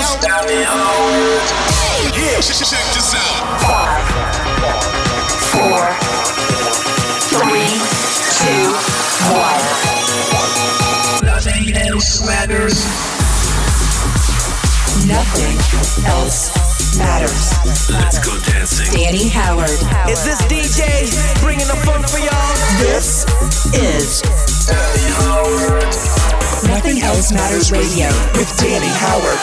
out. Yeah, check this out. 5, 4, 3, 2, 1. Nothing else matters. Nothing else matters. Let's go dancing. Danny Howard. Is this DJ bringing the fun for y'all? This is Danny Howard. Nothing Else Matters Radio with Danny Howard.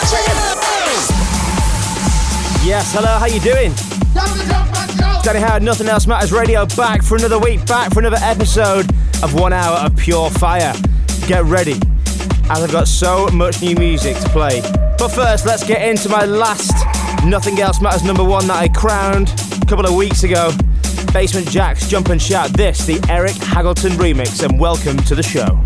Yes, hello, how you doing? Danny Howard, Nothing Else Matters Radio, back for another week, back for another episode of 1 hour of pure fire. Get ready, as I've got so much new music to play. But first, let's get into my last Nothing Else Matters #1 that I crowned a couple of weeks ago. Basement Jaxx, Jump and Shout. This, the Eric Haggleton remix, and welcome to the show.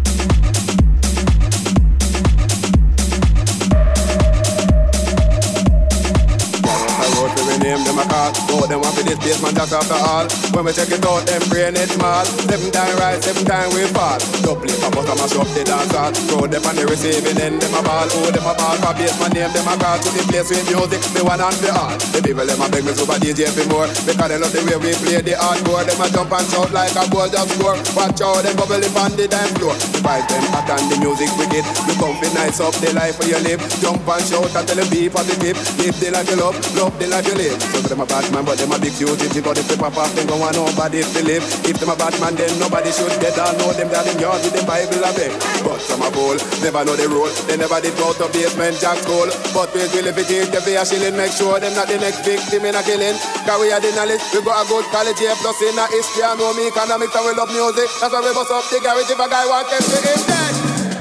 Name them a call, both them want for this basement just after all. When we check it out, them brain it small. 7 times rise, 7 times we fall. Double it, pop us, mash up the dance hall. Throw them on the receiving end, them a ball. Oh, them a ball for basement name, them a call. To the place with music, the one and the all. The people them a beg me super DJ for more. Because they love the way we play the hardcore. Them a jump and shout like a goal just score. Watch out, them bubble up on the dance floor. The vibe them hot and the music wicked. You come fi nice up the life where you live. Jump and shout and tell them be positive. Live the life you love the life you live. So them a bad man, but them a big fugitive. But if they pop off, then go on nobody to live. If them a bad man, then nobody should dead. I know them that in yard with the Bible a beg. But some a bowl, never know the rule. They never did go to Basement Jaxx goal. But we will if it is the a shilling, make sure them not the next victim in a killing. Cause we are the knowledge, we got a good college here. Plus in a history, I know me economics and we love music. That's why we bust up the garage if a guy wants to see him dead.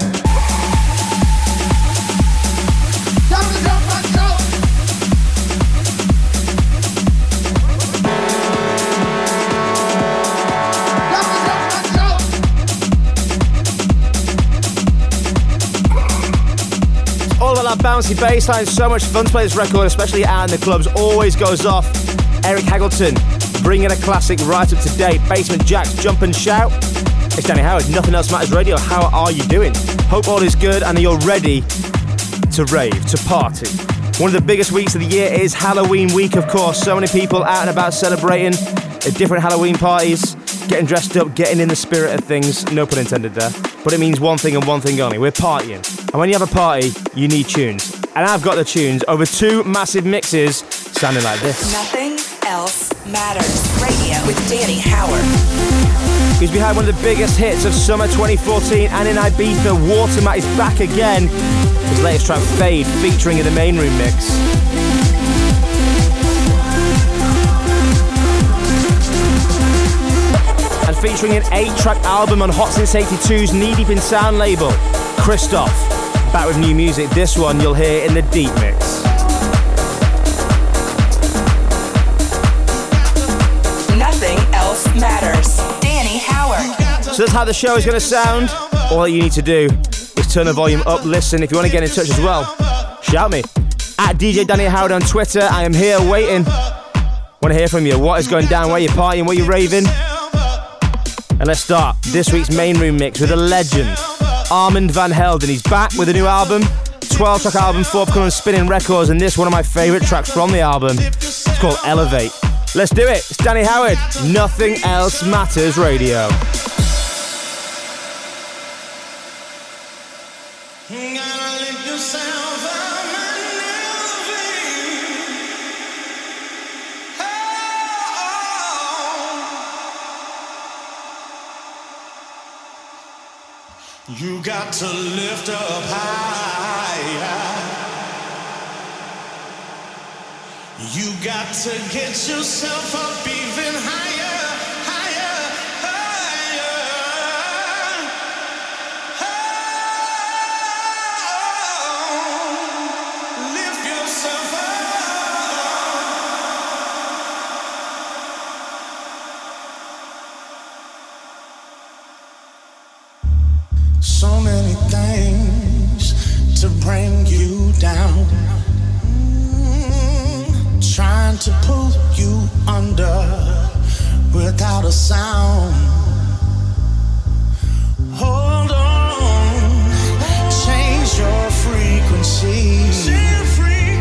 All of that bouncy bassline, so much fun to play this record, especially out in the clubs, always goes off. Eric Haggleton, bringing a classic right up to date. Basement Jaxx, Jump and Shout. It's Danny Howard, Nothing Else Matters Radio. How are you doing? Hope all is good and you're ready to rave, to party. One of the biggest weeks of the year is Halloween week, of course. So many people out and about celebrating at different Halloween parties, getting dressed up, getting in the spirit of things. No pun intended there. But it means one thing and one thing only. We're partying. And when you have a party, you need tunes. And I've got the tunes over 2 massive mixes sounding like this. Nothing Else Matters Radio with Danny Howard. He's behind one of the biggest hits of summer 2014 and in Ibiza. Watermat is back again. His latest track, Fade, featuring in the Main Room mix. And featuring an 8-track album on Hot Since 82's Knee Deep in Sound label, Christoph. Back with new music. This one you'll hear in the Deep Mix. Nothing Else Matters. Danny Howard. So that's how the show is going to sound. All that you need to do is turn the volume up, listen. If you want to get in touch as well, shout me. At DJ Danny Howard on Twitter. I am here waiting. Want to hear from you. What is going down? Where you partying? Where you raving? And let's start this week's Main Room mix with a legend, Armand Van Helden. He's back with a new album, 12-track album, forthcoming on Spinning Records, and this one of my favourite tracks from the album. It's called Elevate. Let's do it. It's Danny Howard, Nothing Else Matters Radio. You got to lift up higher. You got to get yourself up even higher, higher, higher. Oh, lift yourself up. So many things to bring you down. Trying to pull you under without a sound. Hold on, change your frequency.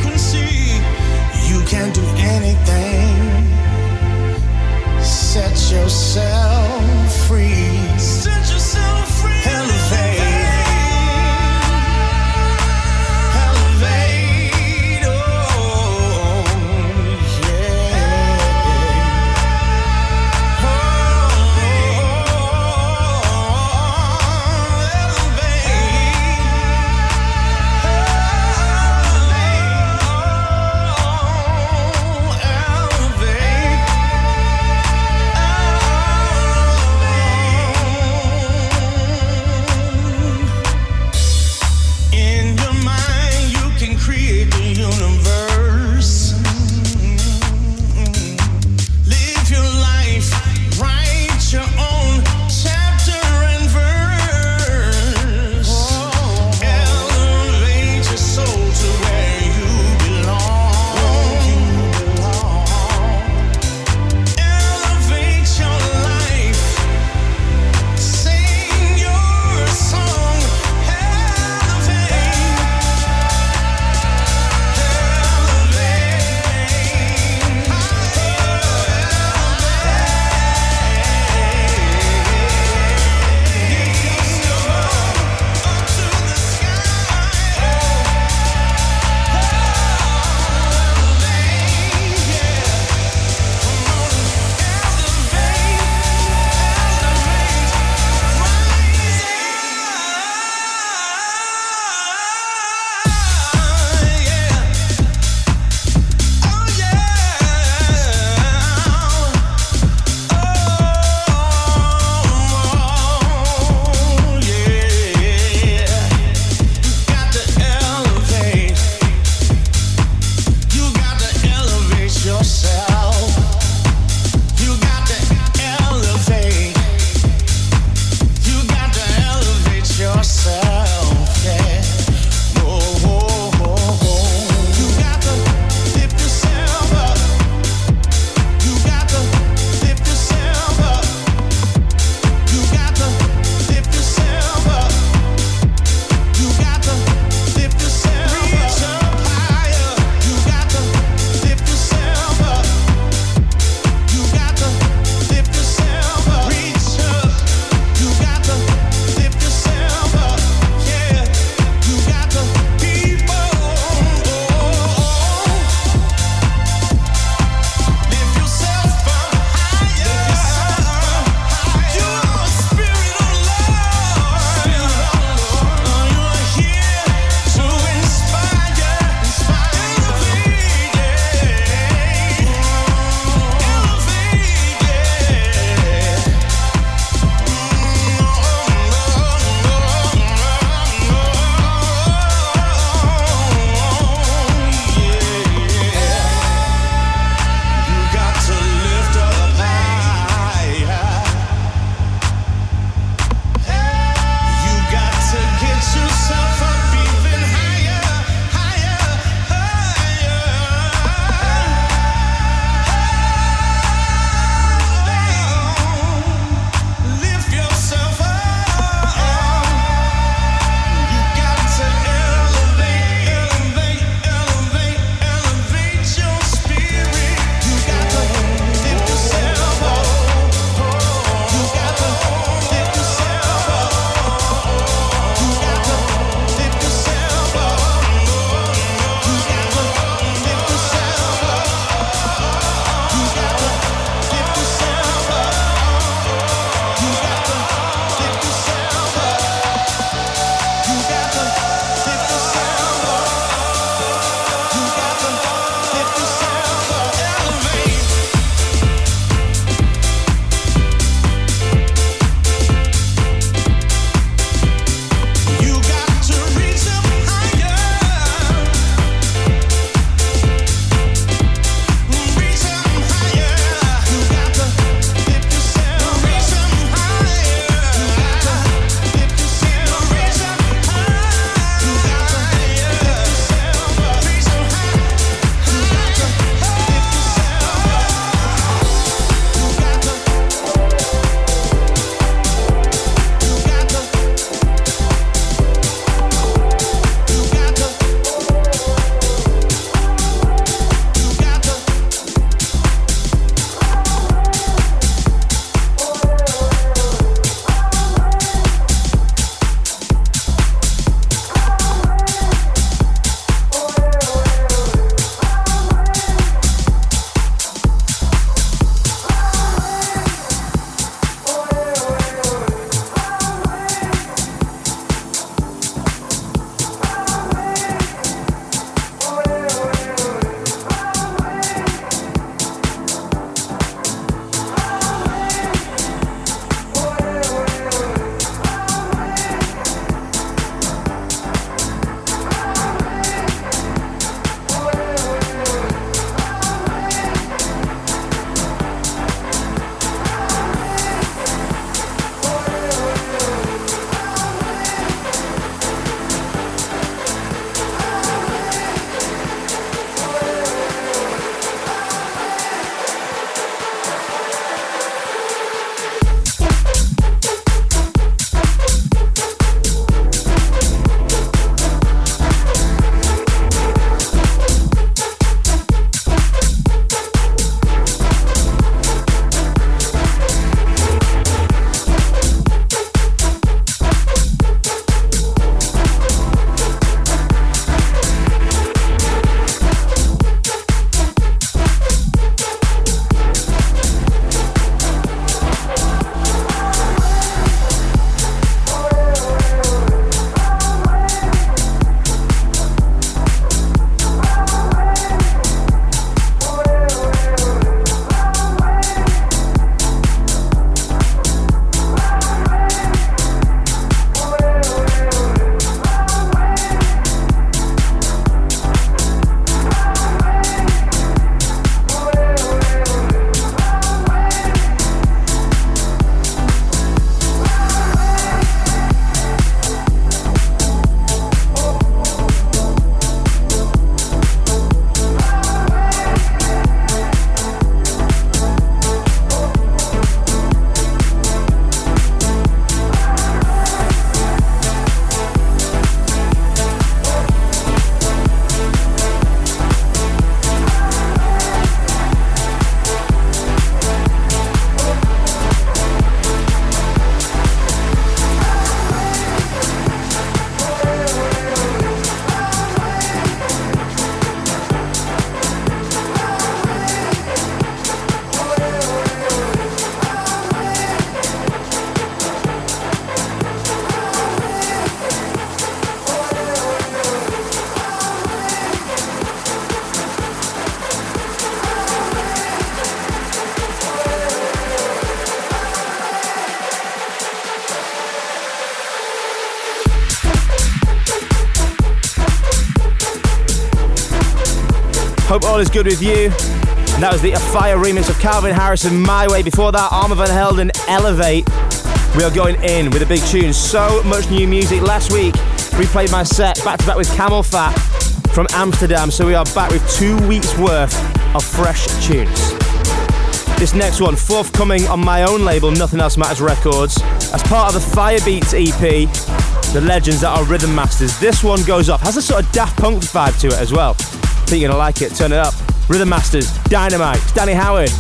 Hope all is good with you. And that was the Afire remix of Calvin Harrison, My Way. Before that, Armor Van Helden, Elevate. We are going in with a big tune. So much new music. Last week, we played my set back to back with Camel Fat from Amsterdam. So we are back with 2 weeks worth of fresh tunes. This next one, forthcoming on my own label, Nothing Else Matters Records, as part of the Firebeats EP, the legends that are Rhythm Masters. This one goes off, has a sort of Daft Punk vibe to it as well. I think you're gonna like it, turn it up. Rhythm Masters, Dynamite, it's Danny Howard.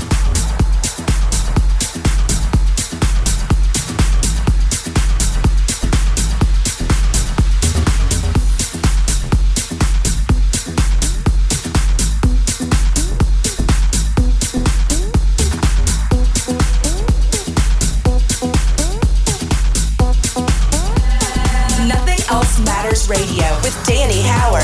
Radio with Danny Howard.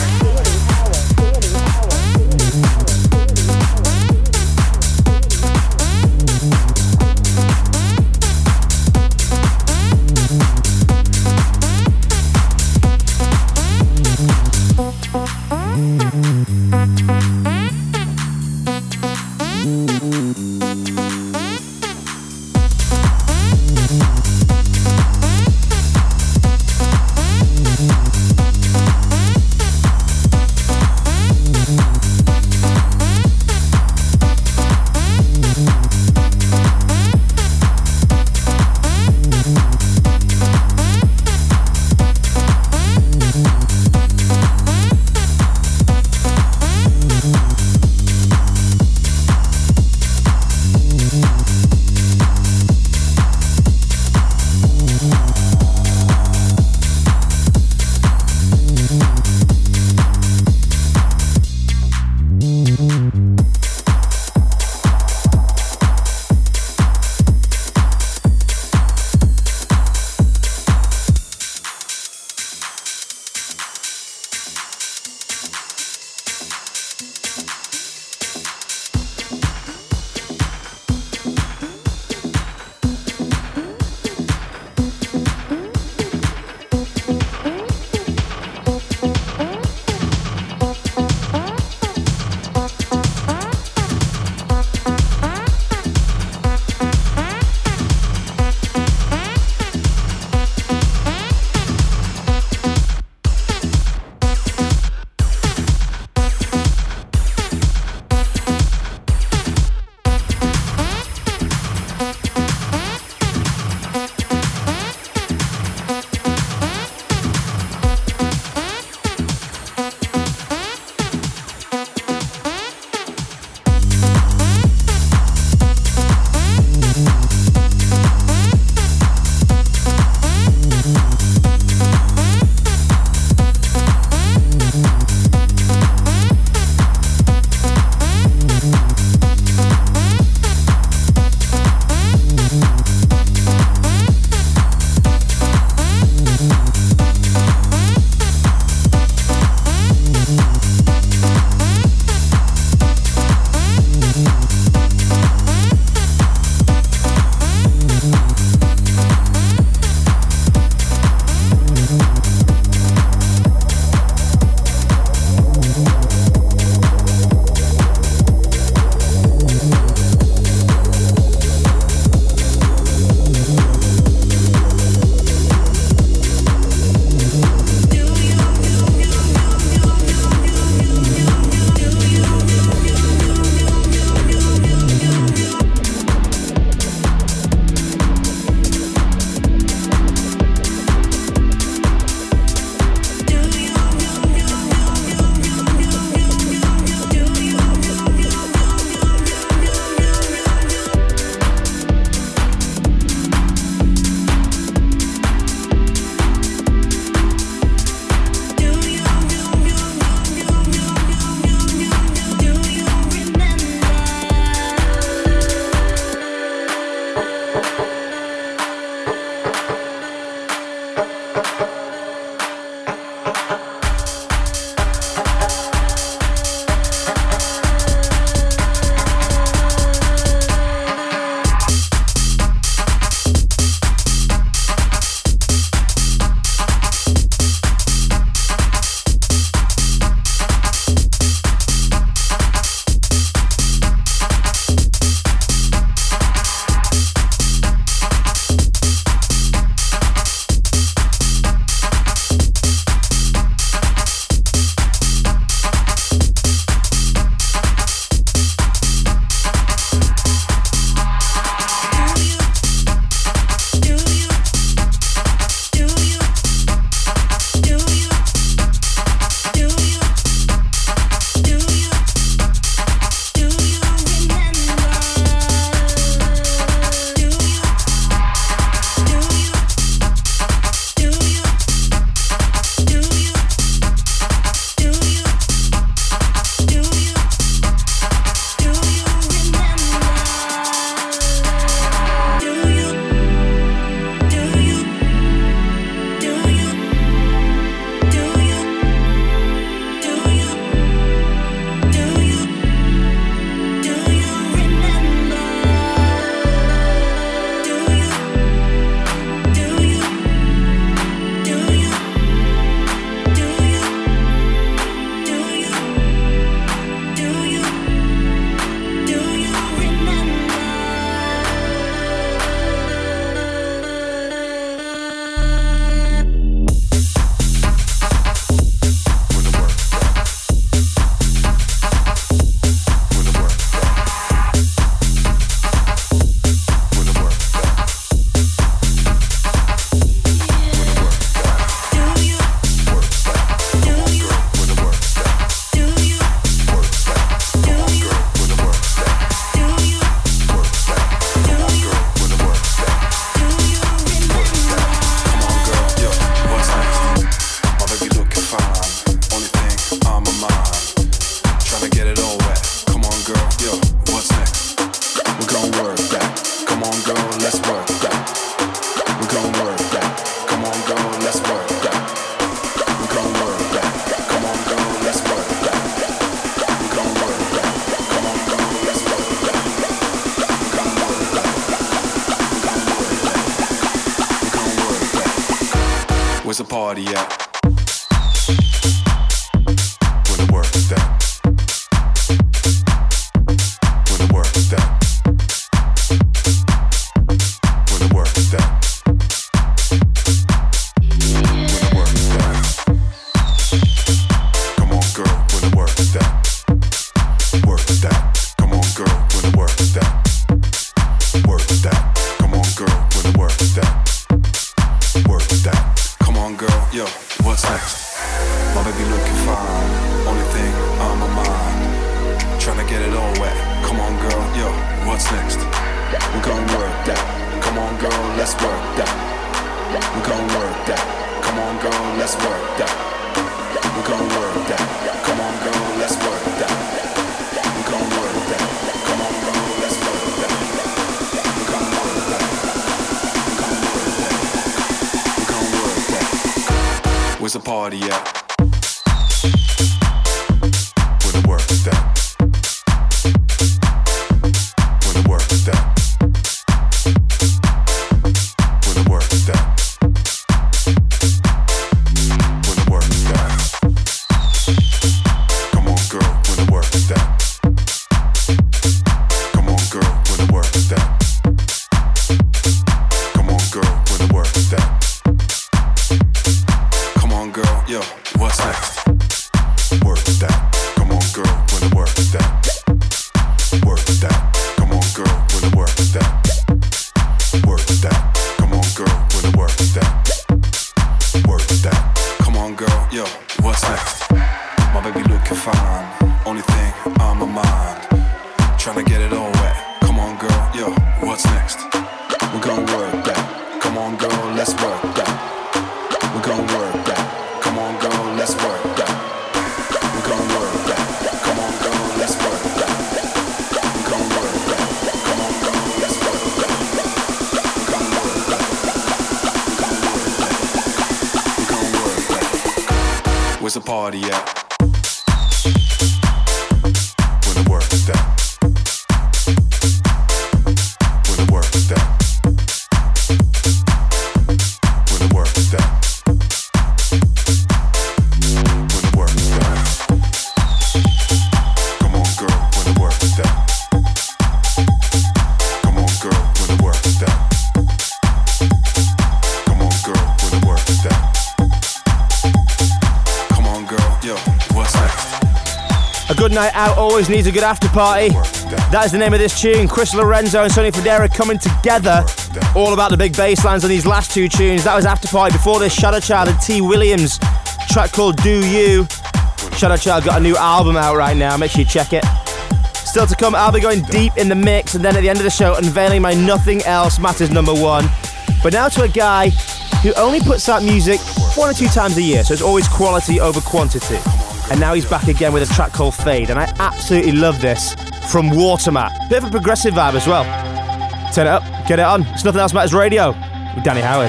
Night out always needs a good after party. That is the name of this tune. Chris Lorenzo and Sonny Fodera coming together. All about the big bass lines on these last two tunes. That was After Party. Before this, Shadow Child and T. Williams. Track called Do You. Shadow Child got a new album out right now. Make sure you check it. Still to come, I'll be going deep in the mix, and then at the end of the show, unveiling my Nothing Else Matters #1. But now to a guy who only puts out music 1 or 2 times a year, so it's always quality over quantity. And now he's back again with a track called Fade, and I absolutely love this from Watermat. Bit of a progressive vibe as well. Turn it up, get it on. It's Nothing Else Matters Radio with Danny Howard.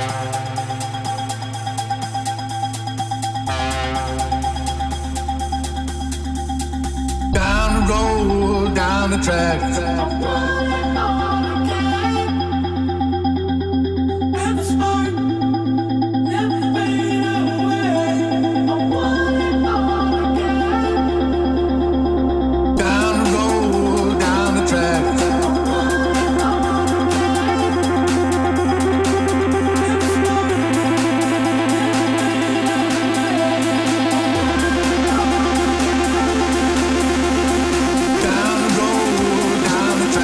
Down the road, down the track. Down the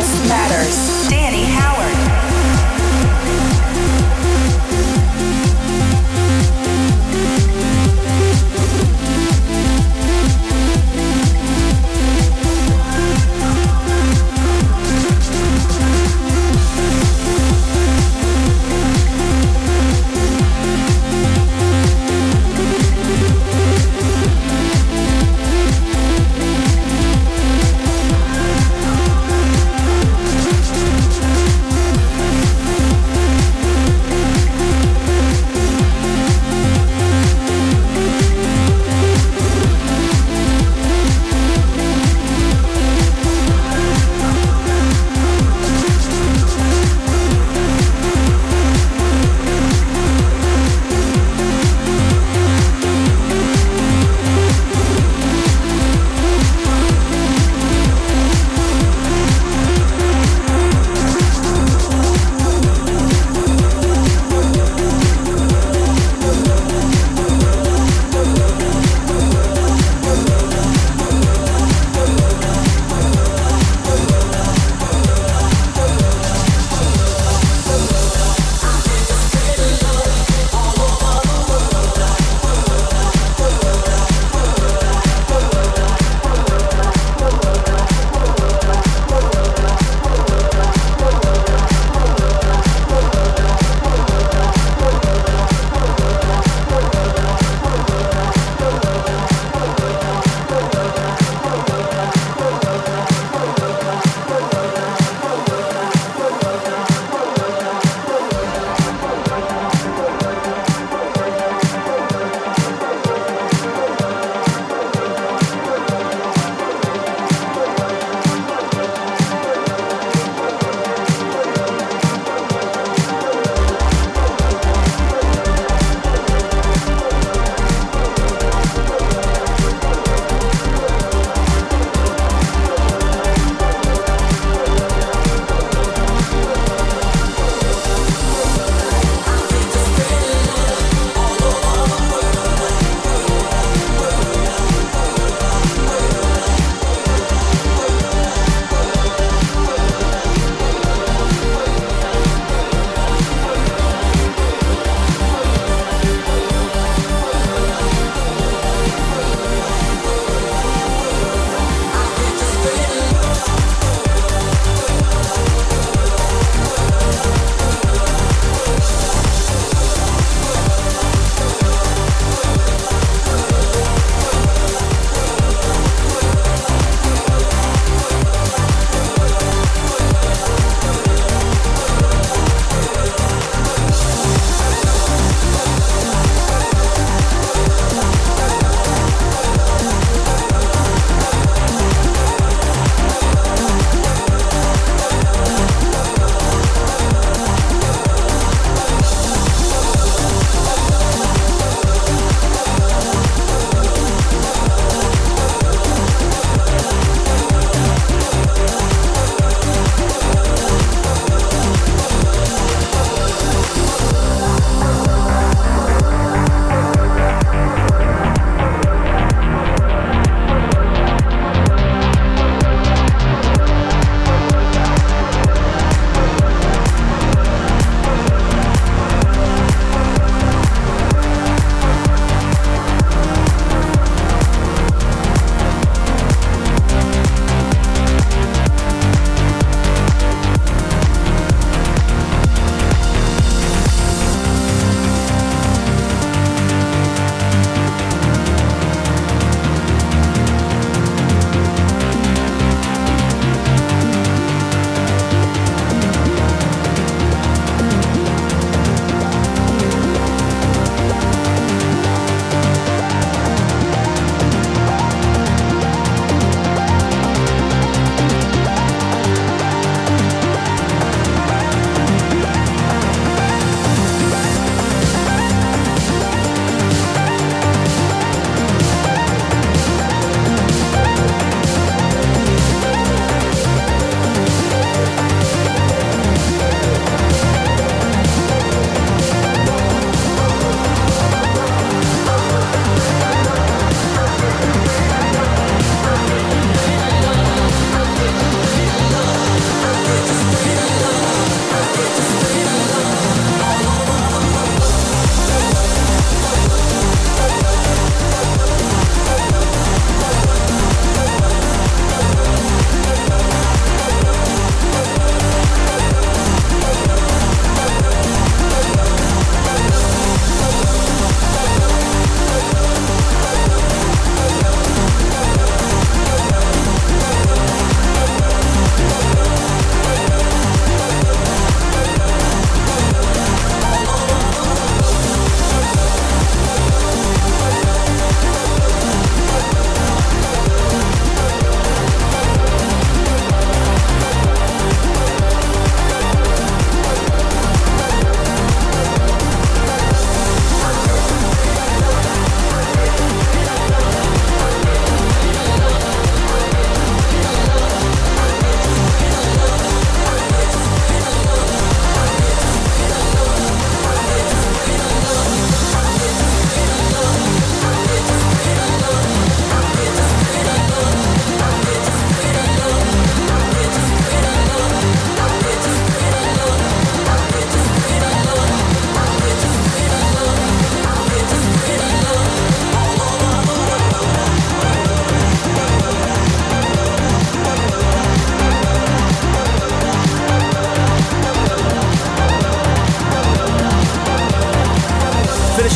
This Matters. Danny Howard.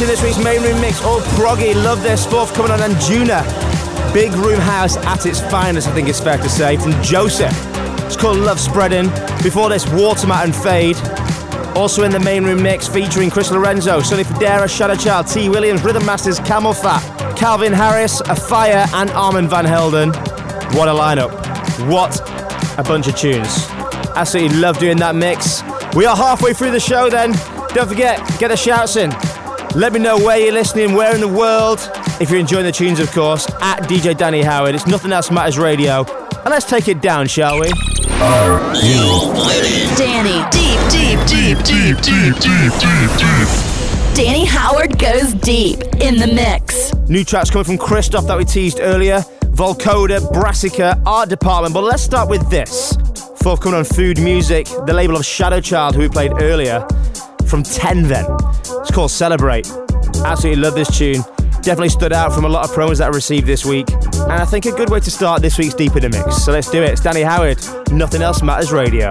this week's main room mix, all proggy. Love this stuff coming on Anjuna. Big room house at its finest, I think it's fair to say, from Joseph. It's called Love Spreading. Before this, Watermat and Fade. Also in the main room mix, featuring Chris Lorenzo, Sonny Fodera, Shadow Child, T. Williams, Rhythm Masters, Camel Fat, Calvin Harris, Afire, and Armand Van Helden. What a lineup. What a bunch of tunes. Absolutely love doing that mix. We are halfway through the show then. Don't forget, get the shouts in. Let me know where you're listening, where in the world. If you're enjoying the tunes, of course, at DJ Danny Howard. It's Nothing Else Matters Radio. And let's take it down, shall we? Are you ready? Danny, deep. Danny Howard goes deep in the mix. New tracks coming from Christoph that we teased earlier. Volcoda, Brassica, Art Department. But let's start with this. Forthcoming on Food Music, the label of Shadow Child, who we played earlier. From 10 then. It's called Celebrate. Absolutely love this tune. Definitely stood out from a lot of promos that I received this week. And I think a good way to start this week's Deep in the Mix. So let's do it. It's Danny Howard, Nothing Else Matters Radio.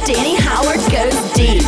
Danny Howard goes deep.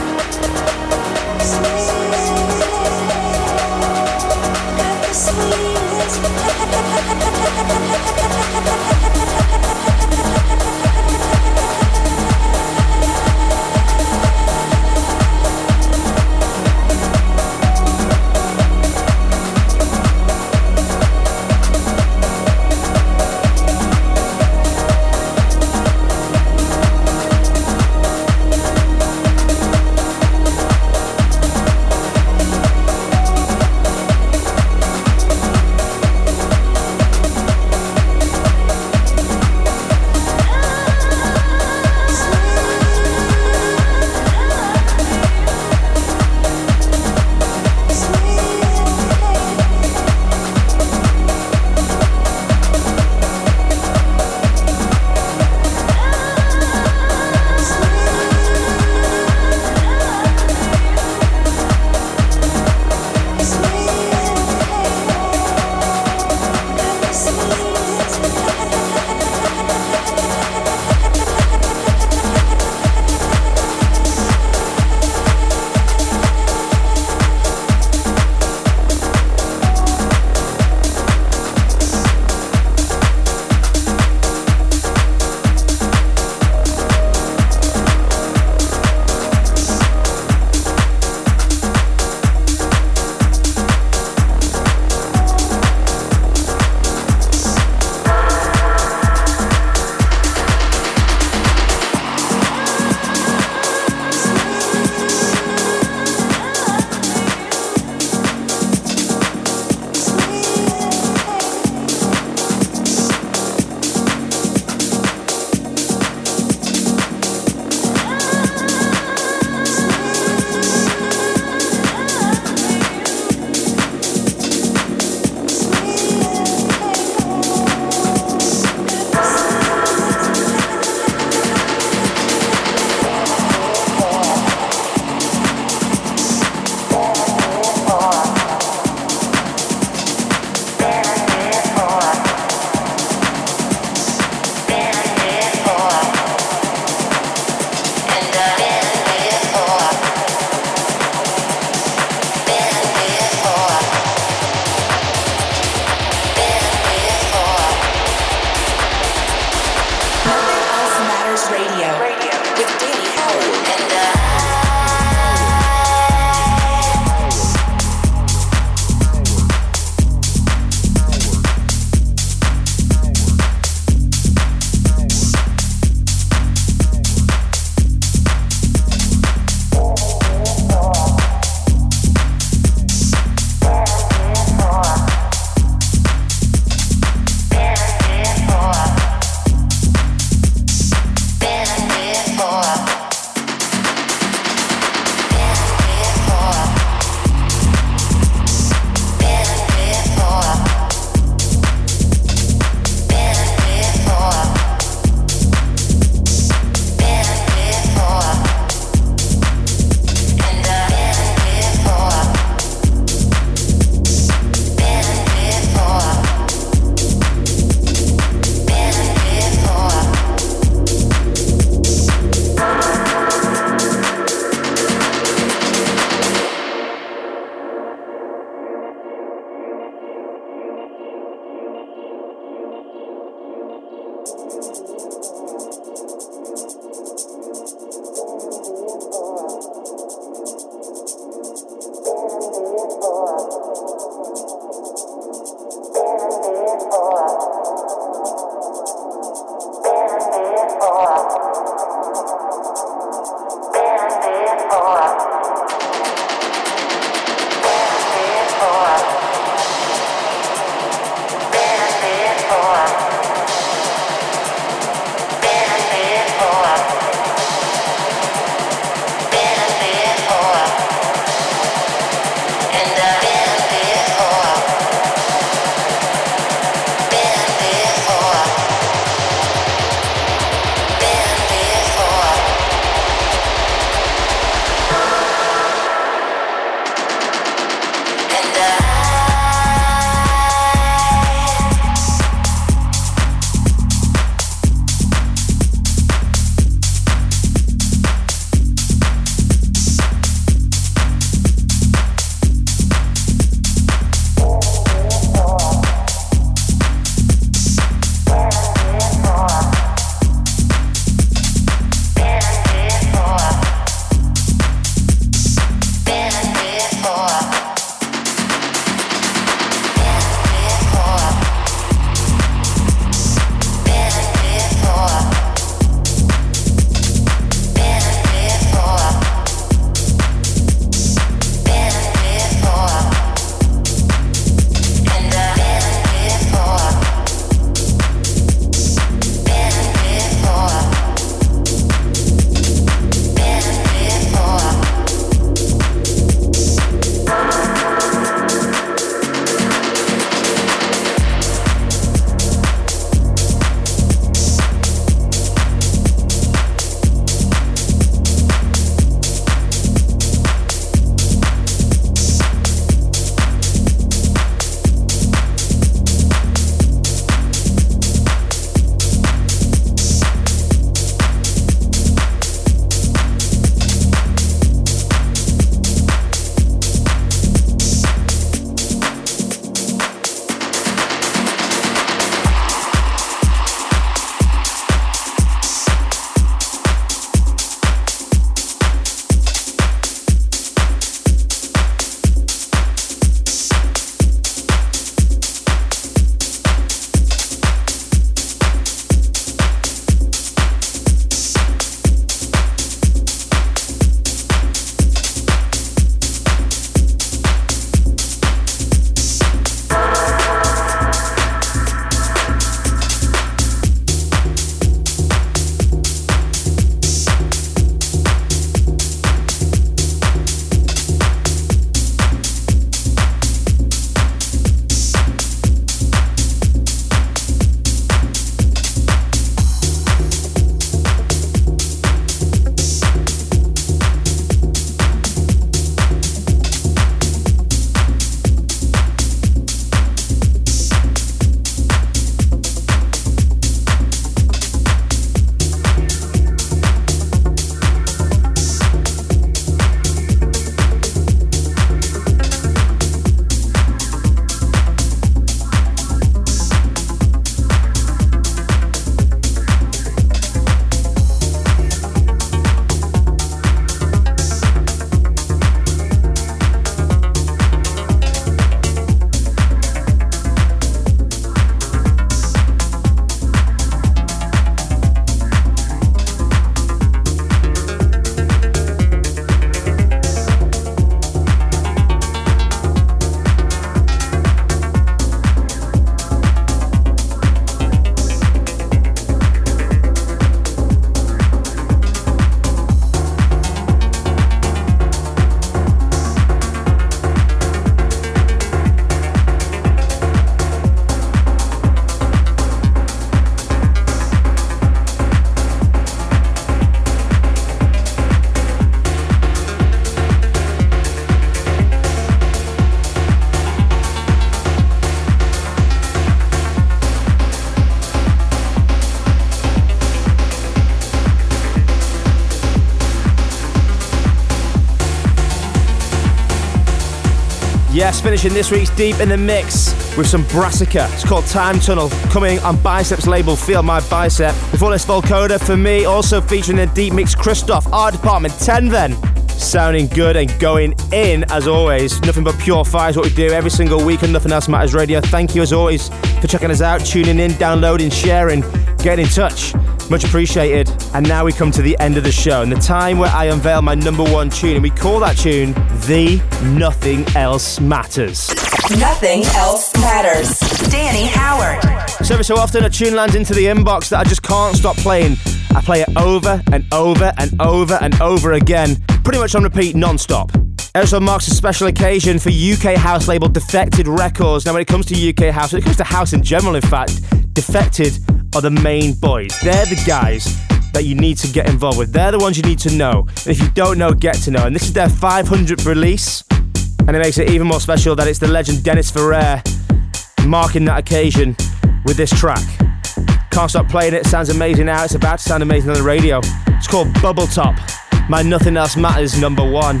Yes, finishing this week's Deep in the Mix with some Brassica. It's called Time Tunnel, coming on Bicep's label, Feel My Bicep. Before this, Volcoda for me, also featuring the Deep Mix Christoph, Art Department 10 then. Sounding good and going in as always. Nothing but pure fire is what we do every single week on Nothing Else Matters Radio. Thank you as always for checking us out, tuning in, downloading, sharing, getting in touch. Much appreciated. And now we come to the end of the show and the time where I unveil my number one tune, and we call that tune The Nothing Else Matters. Nothing Else Matters. Danny Howard. So every so often a tune lands into the inbox that I just can't stop playing. I play it over and over and over and over again, pretty much on repeat non-stop. It also marks a special occasion for UK house label Defected Records. Now when it comes to UK house, when it comes to house in general in fact, Defected are the main boys. They're the guys that you need to get involved with. They're the ones you need to know. And if you don't know, get to know. And this is their 500th release. And it makes it even more special that it's the legend Dennis Ferrer marking that occasion with this track. Can't stop playing it. Sounds amazing now. It's about to sound amazing on the radio. It's called Bubble Top. My Nothing Else Matters number one.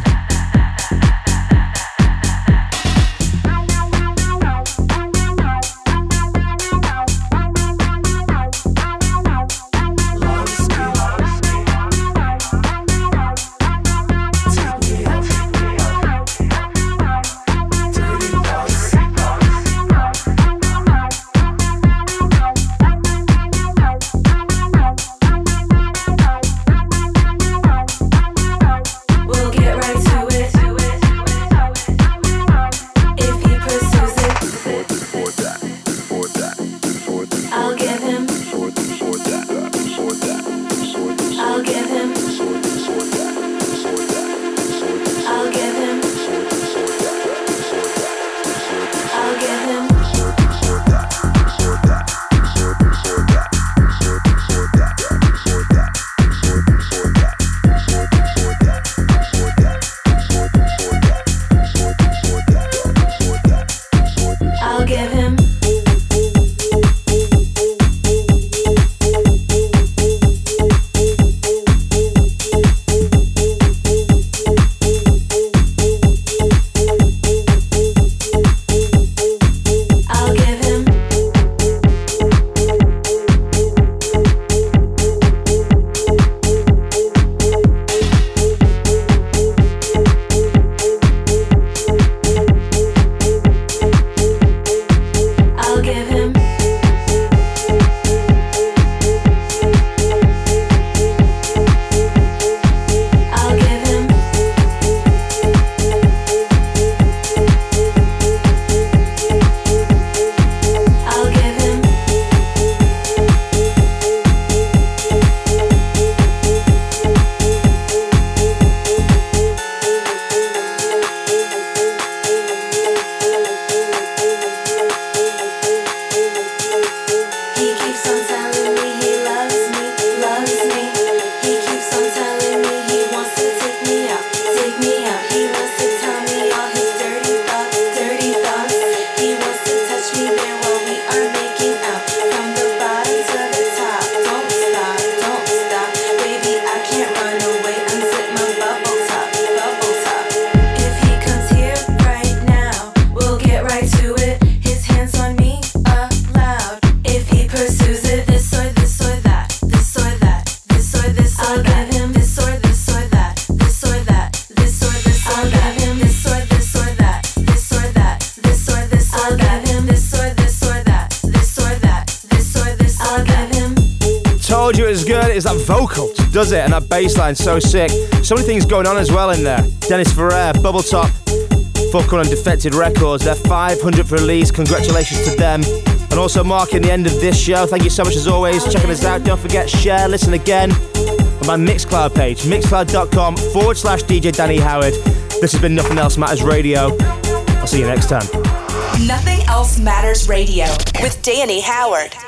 It's that vocal, does it? And that bass line, so sick. So many things going on as well in there. Dennis Ferrer, Bubble Top, forthcoming on Defected Records, their 500th release. Congratulations to them. And also marking the end of this show. Thank you so much as always checking us out. Don't forget, share, listen again on my Mixcloud page, mixcloud.com/DJ Danny Howard. This has been Nothing Else Matters Radio. I'll see you next time. Nothing Else Matters Radio with Danny Howard.